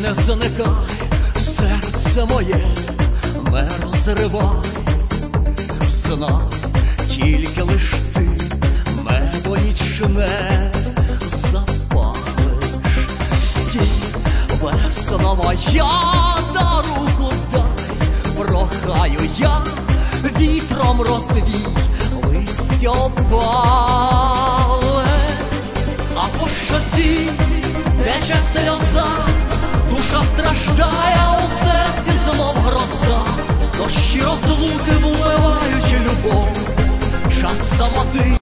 не зникай, серце моє, не розривай. Знай, тільки лиш ти небо нічне запалиш. Стій, весна моя, та руку дай, прохаю я, вітром розвій листя опале. А по щоці тече сльоза, душа страждає, у серці знов гроза. Дощі розлуки вмивають любов, час самоти.